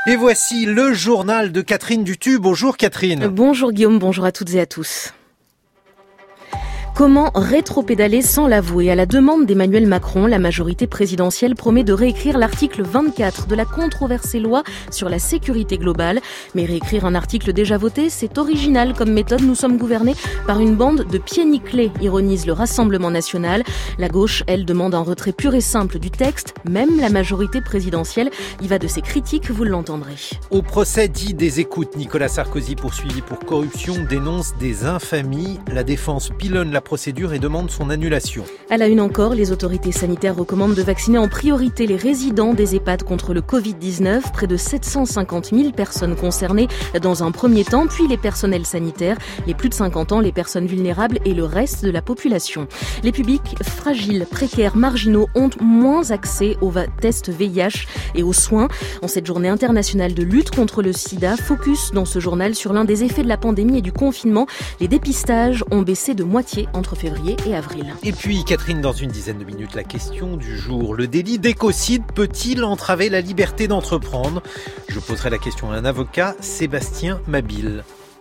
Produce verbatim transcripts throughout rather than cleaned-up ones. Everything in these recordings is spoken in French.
Et voici le journal de Catherine Dutu. Bonjour Catherine. Bonjour Guillaume, bonjour à toutes et à tous. Comment rétropédaler sans l'avouer ? À la demande d'Emmanuel Macron, la majorité présidentielle promet de réécrire l'article vingt-quatre de la controversée loi sur la sécurité globale. Mais réécrire un article déjà voté, c'est original comme méthode. Nous sommes gouvernés par une bande de pieds nickelés, ironise le Rassemblement national. La gauche, elle, demande un retrait pur et simple du texte. Même la majorité présidentielle y va de ses critiques, vous l'entendrez. Au procès dit des écoutes, Nicolas Sarkozy, poursuivi pour corruption, dénonce des infamies. La défense pilonne la procédure et demande son annulation. À la une encore, les autorités sanitaires recommandent de vacciner en priorité les résidents des EHPAD contre le covid dix-neuf. Près de sept cent cinquante mille personnes concernées dans un premier temps, puis les personnels sanitaires, les plus de cinquante ans, les personnes vulnérables et le reste de la population. Les publics fragiles, précaires, marginaux ont moins accès aux tests V I H et aux soins. En cette journée internationale de lutte contre le sida, focus dans ce journal sur l'un des effets de la pandémie et du confinement. Les dépistages ont baissé de moitié entre février et avril. Et puis Catherine, dans une dizaine de minutes, la question du jour. Le délit d'écocide peut-il entraver la liberté d'entreprendre ? Je poserai la question à un avocat, Sébastien Mabille.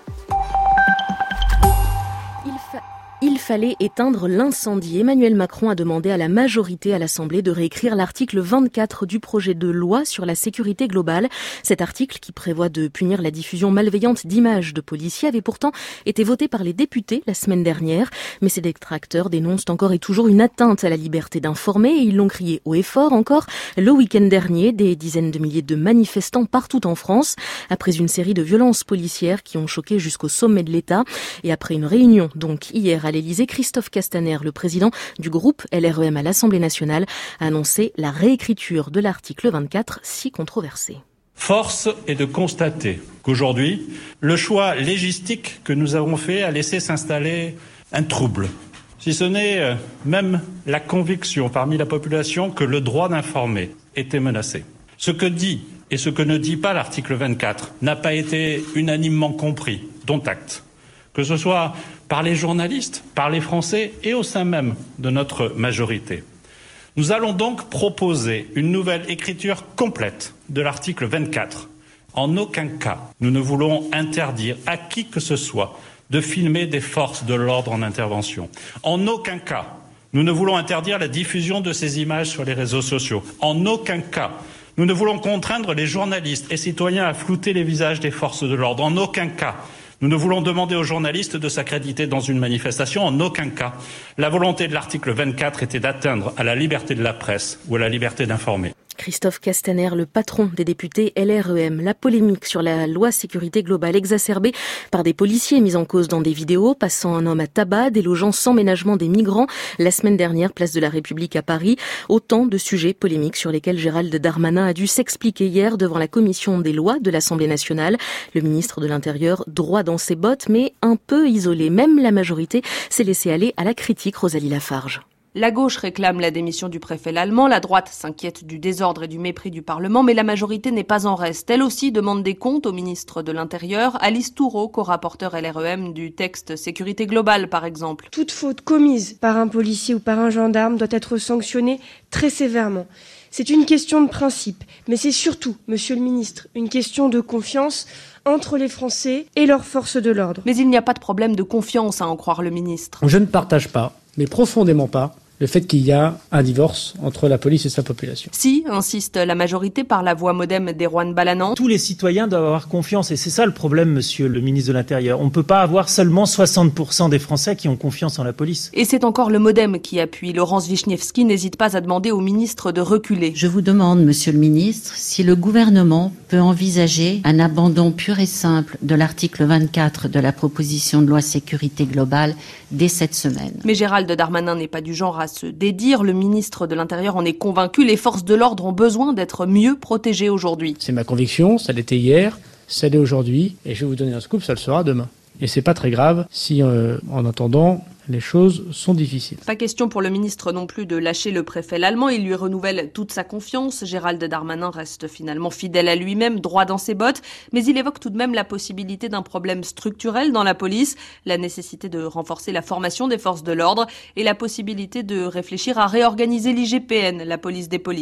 Il fallait éteindre l'incendie. Emmanuel Macron a demandé à la majorité à l'Assemblée de réécrire l'article vingt-quatre du projet de loi sur la sécurité globale. Cet article, qui prévoit de punir la diffusion malveillante d'images de policiers, avait pourtant été voté par les députés la semaine dernière. Mais ces détracteurs dénoncent encore et toujours une atteinte à la liberté d'informer et ils l'ont crié haut et fort encore le week-end dernier. Des dizaines de milliers de manifestants partout en France, après une série de violences policières qui ont choqué jusqu'au sommet de l'État. Et après une réunion, donc hier à l'Élysée, Christophe Castaner, le président du groupe L R E M à l'Assemblée nationale, a annoncé la réécriture de l'article vingt-quatre si controversé. Force est de constater qu'aujourd'hui, le choix légistique que nous avons fait a laissé s'installer un trouble. Si ce n'est même la conviction parmi la population que le droit d'informer était menacé. Ce que dit et ce que ne dit pas l'article vingt-quatre n'a pas été unanimement compris, dont acte. Que ce soit par les journalistes, par les Français et au sein même de notre majorité. Nous allons donc proposer une nouvelle écriture complète de l'article vingt-quatre. En aucun cas, nous ne voulons interdire à qui que ce soit de filmer des forces de l'ordre en intervention. En aucun cas, nous ne voulons interdire la diffusion de ces images sur les réseaux sociaux. En aucun cas, nous ne voulons contraindre les journalistes et citoyens à flouter les visages des forces de l'ordre. En aucun cas, nous ne voulons demander aux journalistes de s'accréditer dans une manifestation. En aucun cas, la volonté de l'article vingt-quatre était d'atteindre à la liberté de la presse ou à la liberté d'informer. Christophe Castaner, le patron des députés L R E M. La polémique sur la loi sécurité globale exacerbée par des policiers mis en cause dans des vidéos, passant un homme à tabac, délogeant sans ménagement des migrants. La semaine dernière, place de la République à Paris. Autant de sujets polémiques sur lesquels Gérald Darmanin a dû s'expliquer hier devant la commission des lois de l'Assemblée nationale. Le ministre de l'Intérieur, droit dans ses bottes, mais un peu isolé. Même la majorité s'est laissée aller à la critique, Rosalie Lafarge. La gauche réclame la démission du préfet Lallement, la droite s'inquiète du désordre et du mépris du Parlement, mais la majorité n'est pas en reste. Elle aussi demande des comptes au ministre de l'Intérieur, Alice Toureau, co-rapporteur L R E M du texte sécurité globale par exemple. Toute faute commise par un policier ou par un gendarme doit être sanctionnée très sévèrement. C'est une question de principe, mais c'est surtout, monsieur le ministre, une question de confiance entre les Français et leurs forces de l'ordre. Mais il n'y a pas de problème de confiance à en croire le ministre. Je ne partage pas, mais profondément pas, le fait qu'il y a un divorce entre la police et sa population. Si, insiste la majorité par la voix modem d'Erwan Balanant. Tous les citoyens doivent avoir confiance et c'est ça le problème, monsieur le ministre de l'Intérieur. On ne peut pas avoir seulement soixante pour cent des Français qui ont confiance en la police. Et c'est encore le modem qui appuie. Laurence Vichnievsky n'hésite pas à demander au ministre de reculer. Je vous demande, monsieur le ministre, si le gouvernement peut envisager un abandon pur et simple de l'article vingt-quatre de la proposition de loi sécurité globale dès cette semaine. Mais Gérald Darmanin n'est pas du genre à se dédire. Le ministre de l'Intérieur en est convaincu. Les forces de l'ordre ont besoin d'être mieux protégées aujourd'hui. C'est ma conviction, ça l'était hier, ça l'est aujourd'hui, et je vais vous donner un scoop, ça le sera demain. Et c'est pas très grave si, euh, en attendant, les choses sont difficiles. Pas question pour le ministre non plus de lâcher le préfet Lallement. Il lui renouvelle toute sa confiance. Gérald Darmanin reste finalement fidèle à lui-même, droit dans ses bottes. Mais il évoque tout de même la possibilité d'un problème structurel dans la police, la nécessité de renforcer la formation des forces de l'ordre et la possibilité de réfléchir à réorganiser l'I G P N, la police des polices.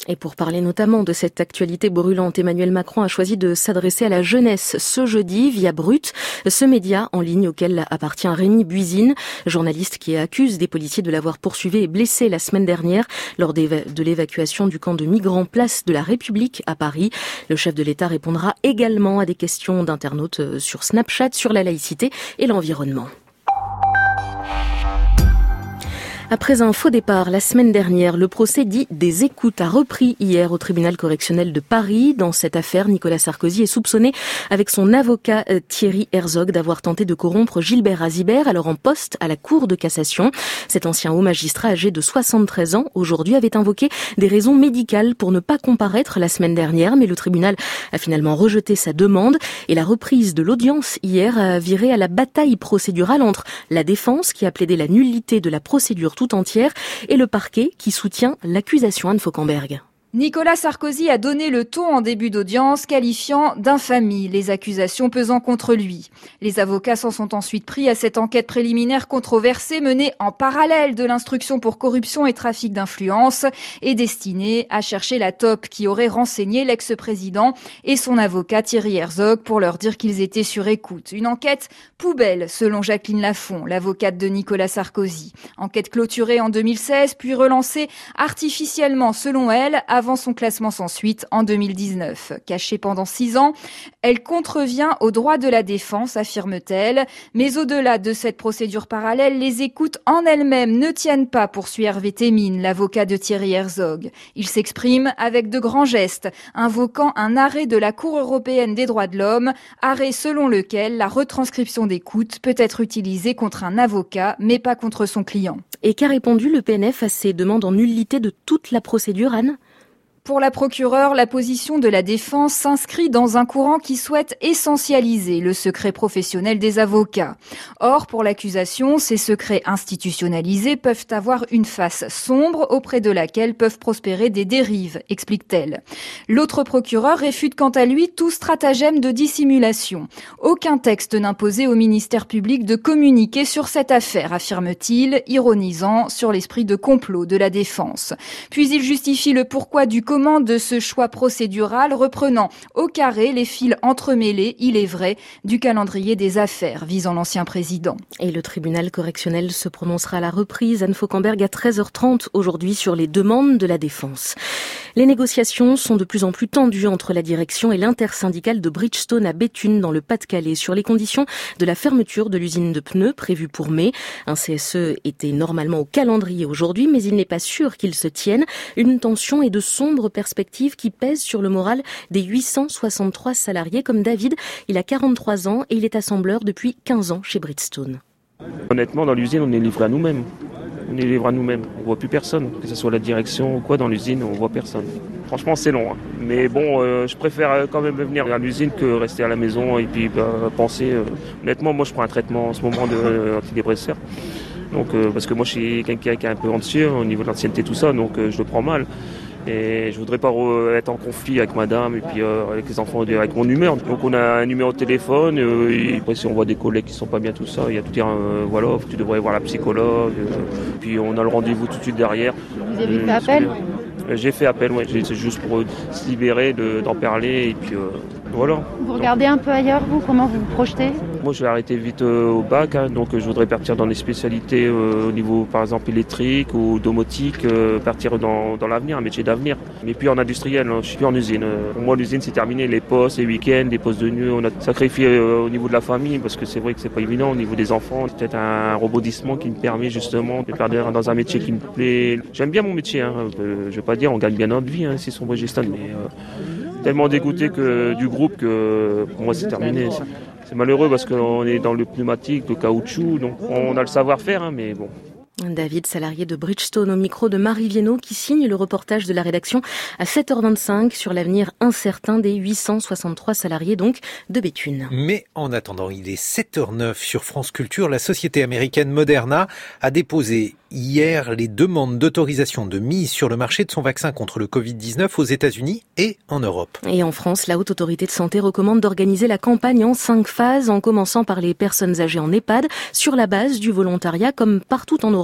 Et pour parler notamment de cette actualité brûlante, Emmanuel Macron a choisi de s'adresser à la jeunesse ce jeudi via Brut, ce média en ligne auquel appartient Rémi Buisine, journaliste qui accuse des policiers de l'avoir poursuivi et blessé la semaine dernière lors de l'évacuation du camp de migrants place de la République à Paris. Le chef de l'État répondra également à des questions d'internautes sur Snapchat, sur la laïcité et l'environnement. Après un faux départ la semaine dernière, le procès dit des écoutes a repris hier au tribunal correctionnel de Paris. Dans cette affaire, Nicolas Sarkozy est soupçonné avec son avocat Thierry Herzog d'avoir tenté de corrompre Gilbert Azibert, alors en poste à la Cour de cassation. Cet ancien haut magistrat âgé de soixante-treize ans, aujourd'hui, avait invoqué des raisons médicales pour ne pas comparaître la semaine dernière, mais le tribunal a finalement rejeté sa demande et la reprise de l'audience hier a viré à la bataille procédurale entre la défense qui a plaidé la nullité de la procédure tout entière et le parquet qui soutient l'accusation Anne Fauquemberg. Nicolas Sarkozy a donné le ton en début d'audience, qualifiant d'infamie les accusations pesant contre lui. Les avocats s'en sont ensuite pris à cette enquête préliminaire controversée menée en parallèle de l'instruction pour corruption et trafic d'influence et destinée à chercher la taupe qui aurait renseigné l'ex-président et son avocat Thierry Herzog pour leur dire qu'ils étaient sur écoute. Une enquête poubelle, selon Jacqueline Lafont, l'avocate de Nicolas Sarkozy. Enquête clôturée en deux mille seize, puis relancée artificiellement, selon elle, avant son classement sans suite en deux mille dix-neuf. Cachée pendant six ans, elle contrevient aux droits de la défense, affirme-t-elle. Mais au-delà de cette procédure parallèle, les écoutes en elles-mêmes ne tiennent pas, poursuit Hervé Thémine, l'avocat de Thierry Herzog. Il s'exprime avec de grands gestes, invoquant un arrêt de la Cour européenne des droits de l'homme, arrêt selon lequel la retranscription d'écoute peut être utilisée contre un avocat, mais pas contre son client. Et qu'a répondu le P N F à ces demandes en nullité de toute la procédure, Anne ? Pour la procureure, la position de la défense s'inscrit dans un courant qui souhaite essentialiser le secret professionnel des avocats. Or, pour l'accusation, ces secrets institutionnalisés peuvent avoir une face sombre auprès de laquelle peuvent prospérer des dérives, explique-t-elle. L'autre procureur réfute quant à lui tout stratagème de dissimulation. Aucun texte n'imposait au ministère public de communiquer sur cette affaire, affirme-t-il, ironisant sur l'esprit de complot de la défense. Puis il justifie le pourquoi du comment de ce choix procédural, reprenant au carré les fils entremêlés, il est vrai, du calendrier des affaires visant l'ancien président. Et le tribunal correctionnel se prononcera à la reprise, Anne Fauquemberg, à treize heures trente aujourd'hui sur les demandes de la défense. Les négociations sont de plus en plus tendues entre la direction et l'intersyndicale de Bridgestone à Béthune dans le Pas-de-Calais sur les conditions de la fermeture de l'usine de pneus prévue pour mai. Un C S E était normalement au calendrier aujourd'hui, mais il n'est pas sûr qu'il se tienne. Une tension et de sombres perspectives qui pèsent sur le moral des huit cent soixante-trois salariés comme David. Il a quarante-trois ans et il est assembleur depuis quinze ans chez Bridgestone. Honnêtement, dans l'usine, on est livré à nous-mêmes. On est livré à nous-mêmes. On voit plus personne, que ce soit la direction ou quoi dans l'usine, on voit personne. Franchement, c'est long. Hein. Mais bon, euh, je préfère quand même venir à l'usine que rester à la maison et puis bah, penser. Euh... Honnêtement, moi, je prends un traitement en ce moment de euh, antidépresseur. Donc, euh, parce que moi, je suis quelqu'un qui est un peu anxieux au niveau de l'ancienneté, tout ça, donc euh, je le prends mal. Et je voudrais pas être en conflit avec madame et puis euh, avec les enfants, avec mon numéro. Donc on a un numéro de téléphone, euh, et après si on voit des collègues qui sont pas bien, tout ça, il y a tout dire, euh, voilà, tu devrais voir la psychologue. Euh, puis on a le rendez-vous tout de suite derrière. Vous avez fait appel ? J'ai fait appel, oui. C'est juste pour euh, se libérer, de, d'en parler et puis euh, voilà. Vous regardez un peu ailleurs, vous ? Comment vous vous projetez ? Moi, je vais arrêter vite euh, au bac, hein, donc euh, je voudrais partir dans les spécialités euh, au niveau, par exemple, électrique ou domotique, euh, partir dans, dans l'avenir, un métier d'avenir. Mais puis en industriel, hein, je suis plus en usine. Euh, pour moi, l'usine, c'est terminé. Les postes, les week-ends, les postes de nuit, on a sacrifié euh, au niveau de la famille, parce que c'est vrai que c'est pas évident au niveau des enfants. C'est peut-être un rebondissement qui me permet justement de faire dans un métier qui me plaît. J'aime bien mon métier, hein, euh, je vais pas dire, on gagne bien notre vie, hein, ici sur Bridgestone, mais euh, tellement dégoûté que, du groupe que pour moi, c'est terminé. C'est malheureux parce qu'on est dans le pneumatique, le caoutchouc, donc on a le savoir-faire, hein, mais bon. David, salarié de Bridgestone, au micro de Marie Viennot, qui signe le reportage de la rédaction à sept heures vingt-cinq sur l'avenir incertain des huit cent soixante-trois salariés donc de Béthune. Mais en attendant, il est sept heures neuf sur France Culture. La société américaine Moderna a déposé hier les demandes d'autorisation de mise sur le marché de son vaccin contre le covid dix-neuf aux États-Unis et en Europe. Et en France, la Haute Autorité de Santé recommande d'organiser la campagne en cinq phases, en commençant par les personnes âgées en EHPAD, sur la base du volontariat, comme partout en Europe.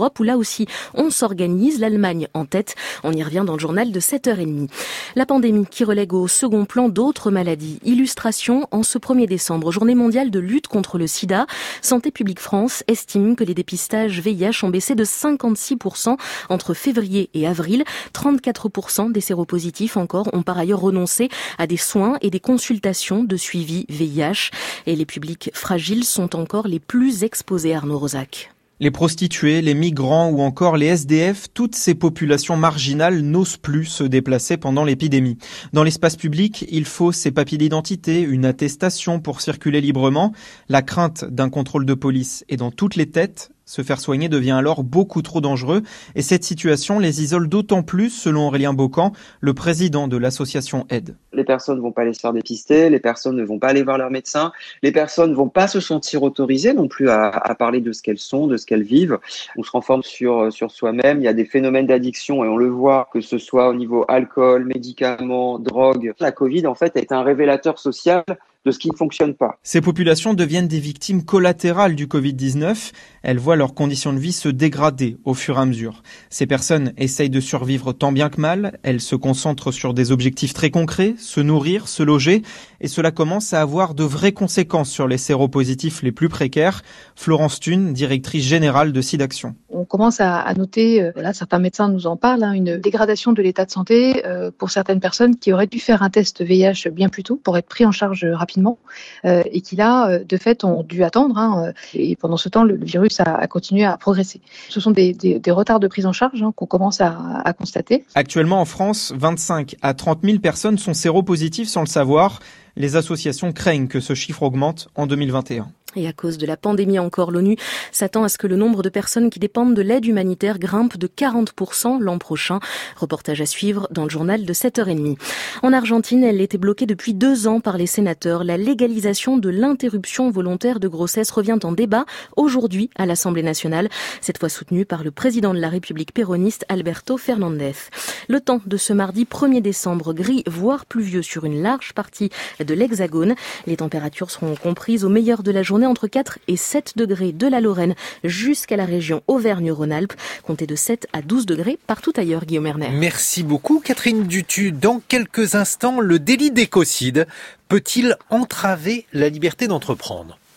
Europe où là aussi on s'organise, l'Allemagne en tête. On y revient dans le journal de sept heures trente. La pandémie qui relègue au second plan d'autres maladies. Illustration en ce premier décembre, journée mondiale de lutte contre le sida. Santé publique France estime que les dépistages V I H ont baissé de cinquante-six pour cent entre février et avril. trente-quatre pour cent des séropositifs encore ont par ailleurs renoncé à des soins et des consultations de suivi V I H. Et les publics fragiles sont encore les plus exposés, Arnaud Rosac. Les prostituées, les migrants ou encore les S D F, toutes ces populations marginales n'osent plus se déplacer pendant l'épidémie. Dans l'espace public, il faut ses papiers d'identité, une attestation pour circuler librement. La crainte d'un contrôle de police est dans toutes les têtes. Se faire soigner devient alors beaucoup trop dangereux et cette situation les isole d'autant plus, selon Aurélien Baucan, le président de l'association Aide. Les personnes ne vont pas aller se faire dépister, les personnes ne vont pas aller voir leur médecin, les personnes ne vont pas se sentir autorisées non plus à, à parler de ce qu'elles sont, de ce qu'elles vivent. On se renferme sur, sur soi-même, il y a des phénomènes d'addiction et on le voit, que ce soit au niveau alcool, médicaments, drogue. La Covid, en fait, est un révélateur social de ce qui ne fonctionne pas. Ces populations deviennent des victimes collatérales du covid dix-neuf. Elles voient leurs conditions de vie se dégrader au fur et à mesure. Ces personnes essayent de survivre tant bien que mal. Elles se concentrent sur des objectifs très concrets, se nourrir, se loger. Et cela commence à avoir de vraies conséquences sur les séropositifs les plus précaires. Florence Thune, directrice générale de SIDAction. On commence à, à noter, euh, voilà, certains médecins nous en parlent, hein, une dégradation de l'état de santé euh, pour certaines personnes qui auraient dû faire un test V I H bien plus tôt pour être pris en charge rapidement euh, et qui là, euh, de fait, ont dû attendre. Hein, et pendant ce temps, le, le virus a, a continué à progresser. Ce sont des, des, des retards de prise en charge hein, qu'on commence à, à constater. Actuellement en France, vingt-cinq à trente mille personnes sont séropositives sans le savoir. Les associations craignent que ce chiffre augmente en deux mille vingt et un. Et à cause de la pandémie encore, l'ONU s'attend à ce que le nombre de personnes qui dépendent de l'aide humanitaire grimpe de quarante pour cent l'an prochain. Reportage à suivre dans le journal de sept heures trente. En Argentine, elle était bloquée depuis deux ans par les sénateurs. La légalisation de l'interruption volontaire de grossesse revient en débat aujourd'hui à l'Assemblée nationale, cette fois soutenue par le président de la République péroniste Alberto Fernandez. Le temps de ce mardi premier décembre, gris voire pluvieux sur une large partie de l'Hexagone. Les températures seront comprises au meilleur de la journée entre quatre et sept degrés de la Lorraine jusqu'à la région Auvergne-Rhône-Alpes. Comptez de sept à douze degrés partout ailleurs, Guillaume Erner. Merci beaucoup, Catherine Dutu. Dans quelques instants, le délit d'écocide peut-il entraver la liberté d'entreprendre ?